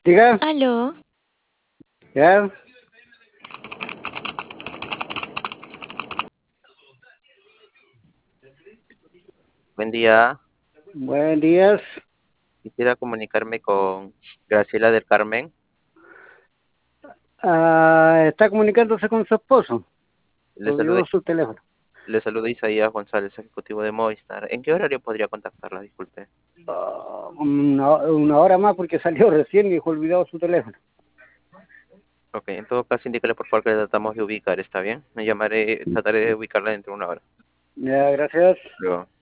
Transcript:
Diga, Aló, ya, Buen día. buen días. Quisiera comunicarme con Graciela del Carmen. Está comunicándose con su esposo. Le Le saluda, dio su teléfono. le saluda Isaías González, ejecutivo de Movistar. ¿En qué horario podría contactarla? Disculpe. Una hora más porque salió recién y dejó olvidado su teléfono. Ok, en todo caso, indíquele por favor que le tratamos de ubicar, ¿está bien? Me llamaré, trataré de ubicarla dentro de una hora. Ya, gracias. Luego.